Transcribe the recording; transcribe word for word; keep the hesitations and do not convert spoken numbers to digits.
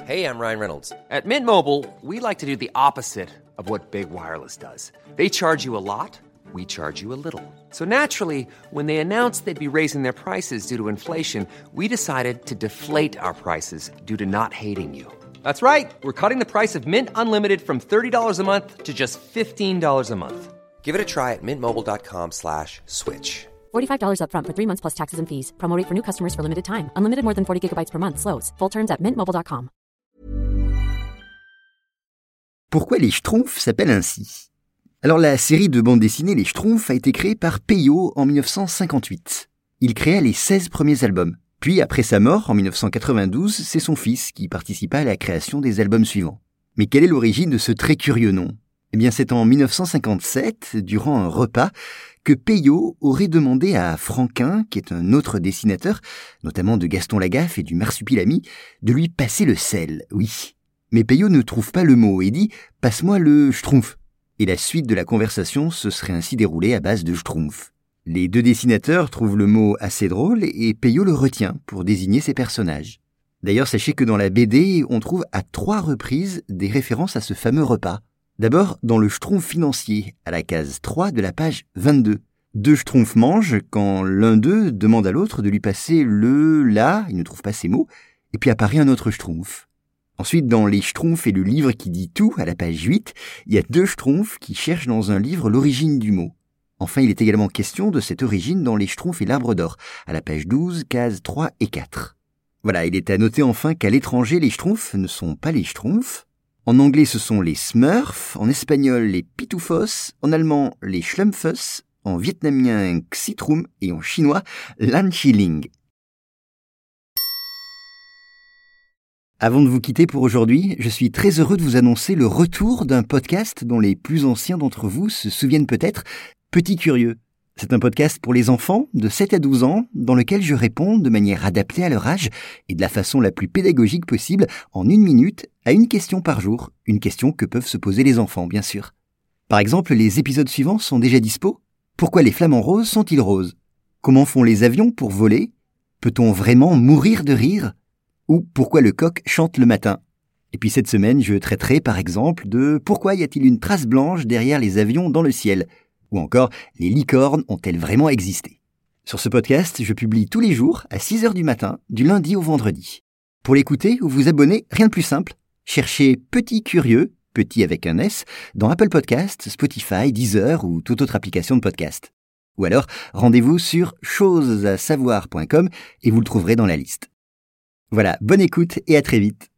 Hey, I'm Ryan Reynolds. At Mint Mobile, we like to do the opposite of what Big Wireless does. They charge you a lot, we charge you a little. So naturally, when they announced they'd be raising their prices due to inflation, we decided to deflate our prices due to not hating you. That's right. We're cutting the price of Mint Unlimited from thirty dollars a month to just fifteen dollars a month. Give it a try at mintmobile.com slash switch. forty-five dollars up front for three months plus taxes and fees. Promo rate for new customers for limited time. Unlimited more than forty gigabytes per month slows. Full terms at mint mobile dot com. Pourquoi les Schtroumpfs s'appellent ainsi ? Alors la série de bande dessinée Les Schtroumpfs a été créée par Peyo en dix-neuf cent cinquante-huit. Il créa les seize premiers albums. Puis après sa mort en dix-neuf cent quatre-vingt-douze, c'est son fils qui participa à la création des albums suivants. Mais quelle est l'origine de ce très curieux nom ? Eh bien c'est en dix-neuf cent cinquante-sept, durant un repas, que Peyo aurait demandé à Franquin, qui est un autre dessinateur, notamment de Gaston Lagaffe et du Marsupilami, de lui passer le sel, oui. Mais Peyo ne trouve pas le mot et dit « passe-moi le Schtroumpf ». Et la suite de la conversation se serait ainsi déroulée à base de Schtroumpf. Les deux dessinateurs trouvent le mot assez drôle et Peyo le retient pour désigner ses personnages. D'ailleurs, sachez que dans la B D, on trouve à trois reprises des références à ce fameux repas. D'abord, dans le Schtroumpf financier, à la case trois de la page vingt-deux. Deux Schtroumpfs mangent quand l'un d'eux demande à l'autre de lui passer le « la », il ne trouve pas ces mots, et puis apparaît un autre Schtroumpf. Ensuite, dans les Schtroumpfs et le livre qui dit tout, à la page huit, il y a deux Schtroumpfs qui cherchent dans un livre l'origine du mot. Enfin, il est également question de cette origine dans les Schtroumpfs et l'arbre d'or, à la page douze, cases trois et quatre. Voilà, il est à noter enfin qu'à l'étranger, les Schtroumpfs ne sont pas les Schtroumpfs. En anglais, ce sont les Smurfs, en espagnol, les Pitufos, en allemand, les Schlumpfes, en vietnamien, Xitrum et en chinois, Lan Chiling. Avant de vous quitter pour aujourd'hui, je suis très heureux de vous annoncer le retour d'un podcast dont les plus anciens d'entre vous se souviennent peut-être, Petit Curieux. C'est un podcast pour les enfants de sept à douze ans dans lequel je réponds de manière adaptée à leur âge et de la façon la plus pédagogique possible en une minute à une question par jour, une question que peuvent se poser les enfants bien sûr. Par exemple, les épisodes suivants sont déjà dispo. Pourquoi les flamants roses sont-ils roses ? Comment font les avions pour voler ? Peut-on vraiment mourir de rire ? Ou pourquoi le coq chante le matin ? Et puis cette semaine, je traiterai par exemple de pourquoi y a-t-il une trace blanche derrière les avions dans le ciel ? Ou encore, les licornes ont-elles vraiment existé ? Sur ce podcast, je publie tous les jours à six heures du matin, du lundi au vendredi. Pour l'écouter ou vous abonner, rien de plus simple. Cherchez Petit Curieux, petit avec un S, dans Apple Podcasts, Spotify, Deezer ou toute autre application de podcast. Ou alors, rendez-vous sur choses à savoir point com et vous le trouverez dans la liste. Voilà, bonne écoute et à très vite.